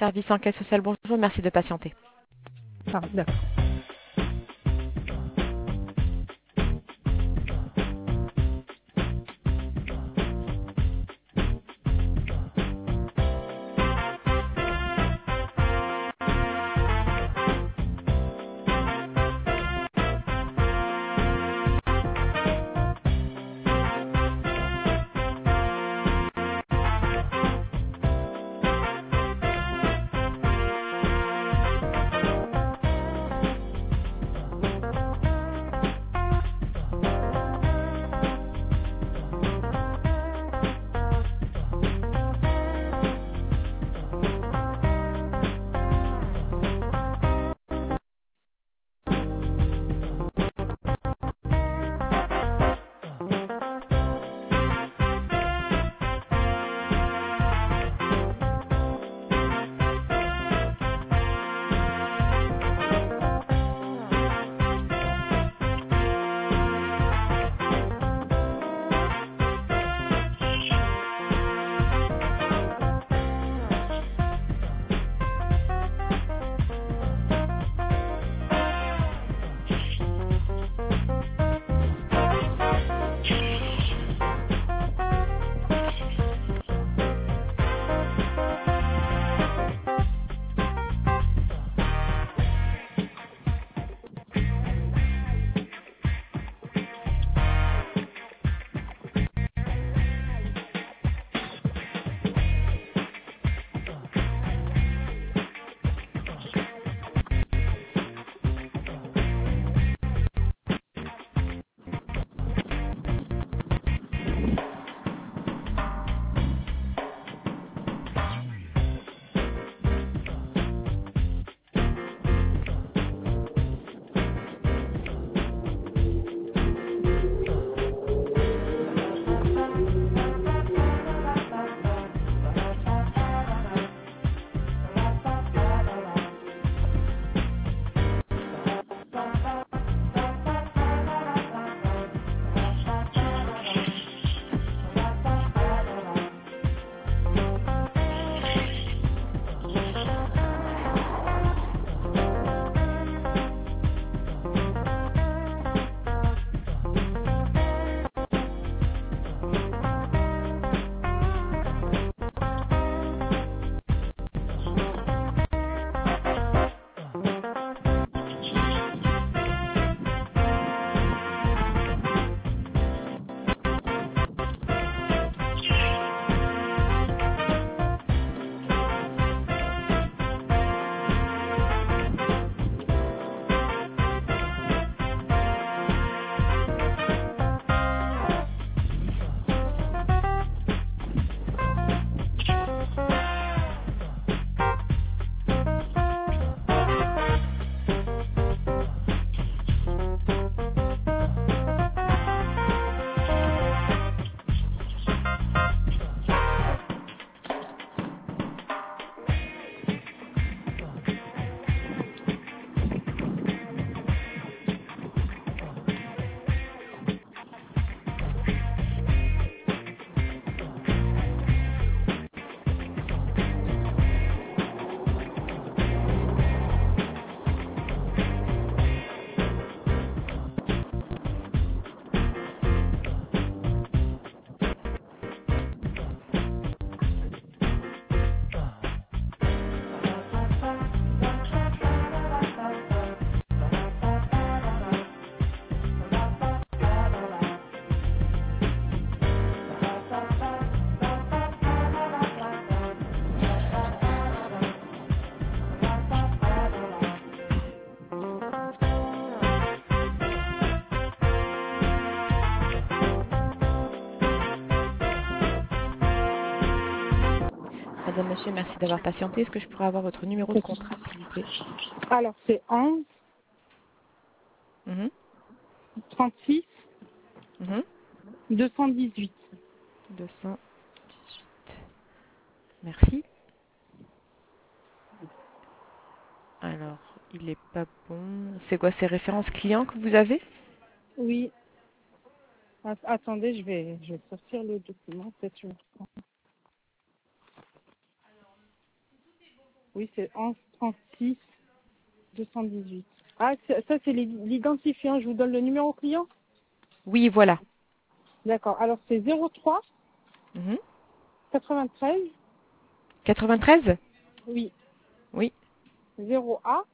Service enquête sociale, bonjour, merci de patienter. Ah, d'accord. Madame, monsieur, merci d'avoir patienté. Est-ce que je pourrais avoir votre numéro de contrat, s'il vous plaît? Alors, c'est 11 Mhm, 36 mhm. 218. 218. Merci. Alors, il n'est pas bon. C'est quoi ces références clients que vous avez? Oui. Attendez, je vais sortir le document. Peut-être je me reprends. Oui, c'est 11 36 218. Ah, ça, c'est l'identifiant. Je vous donne le numéro client. Oui, voilà. D'accord. Alors, c'est 03 Mhm. 93, 93? oui, Oui, 0A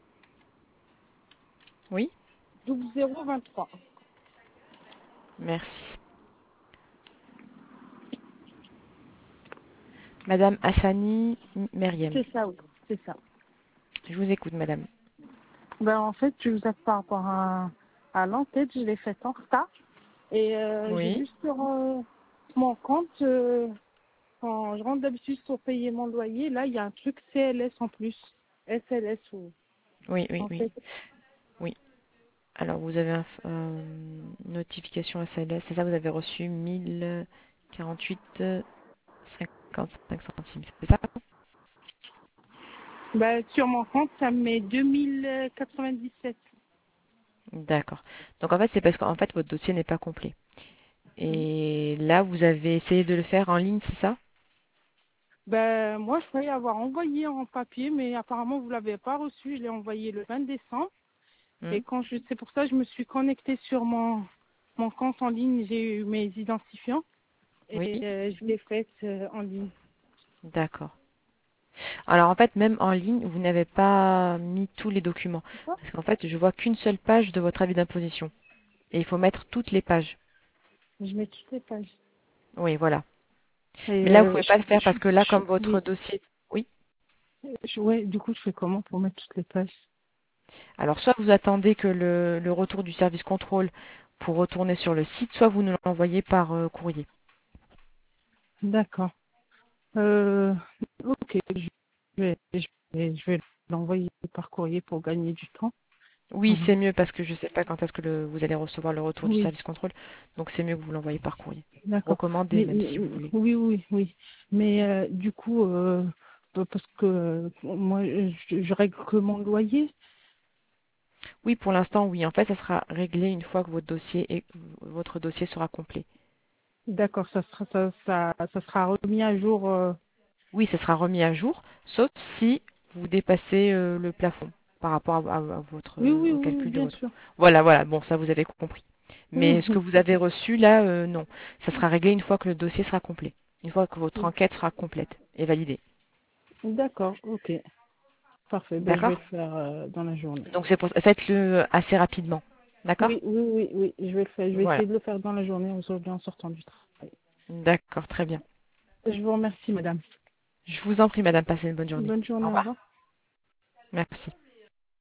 oui. 0023. Merci. Madame Hassani Meriem. C'est ça, oui, c'est ça. Je vous écoute, madame. Ben, en fait, je vous appelle par rapport à l'entête. Je l'ai faite en retard. Et j'ai Oui, vu sur mon compte, quand je rentre d'habitude pour payer mon loyer, là, il y a un truc CLS en plus. SLS, ou oui, oui, en oui, fait. oui. Alors, vous avez une notification SMS, c'est ça, vous avez reçu 1048,55 c'est ça? Ben, sur mon compte, ça me met 2097. D'accord. Donc, en fait, c'est parce qu'en fait, votre dossier n'est pas complet. Et là, vous avez essayé de le faire en ligne, c'est ça? Ben, moi, je croyais avoir envoyé en papier, mais apparemment, vous ne l'avez pas reçu. Je l'ai envoyé le 20 décembre. Hmm. Et c'est pour ça que je me suis connectée sur mon compte en ligne. J'ai eu mes identifiants et Oui, je l'ai faite en ligne. d'accord. Alors, en fait, même en ligne, vous n'avez pas mis tous les documents. D'accord. Parce qu'en fait, je vois qu'une seule page de votre avis d'imposition. Et il faut mettre toutes les pages. Je mets toutes les pages. Oui, voilà. Et Mais là, vous pouvez pas le faire parce que là, comme votre oui. dossier... Oui. Ouais, du coup, je fais comment pour mettre toutes les pages? Alors, soit vous attendez que le retour du service contrôle pour retourner sur le site, soit vous nous l'envoyez par courrier. D'accord. Euh, ok, je vais l'envoyer par courrier pour gagner du temps. Oui, Mhm. c'est mieux parce que je ne sais pas quand est-ce que vous allez recevoir le retour du Oui, service contrôle. Donc, c'est mieux que vous l'envoyez par courrier. d'accord. Recommandé, même si vous Oui, voulez. oui, oui. Mais du coup, parce que moi, je règle que mon loyer. Oui, pour l'instant, oui. En fait, ça sera réglé une fois que votre dossier sera complet. D'accord, ça sera remis à jour. Oui, ça sera remis à jour, sauf si vous dépassez le plafond par rapport à votre, Oui, oui, au oui, oui, calcul de bien votre. sûr. Voilà, voilà. Bon, ça, vous avez compris. Mais ce que Mhm. vous avez reçu là, non. Ça sera réglé une fois que le dossier sera complet. Une fois que votre enquête sera complète et validée. D'accord, ok. Parfait. Ben, je vais D'accord? le faire dans la journée. Donc, c'est pour ça. Faites-le assez rapidement. D'accord? Oui, oui, oui, oui, je vais le faire. Je vais Voilà. essayer de le faire dans la journée aujourd'hui en sortant du travail. D'accord, très bien. Je vous remercie, madame. Je vous en prie, madame, passez une bonne journée. Bonne Au journée, au revoir. revoir. Merci.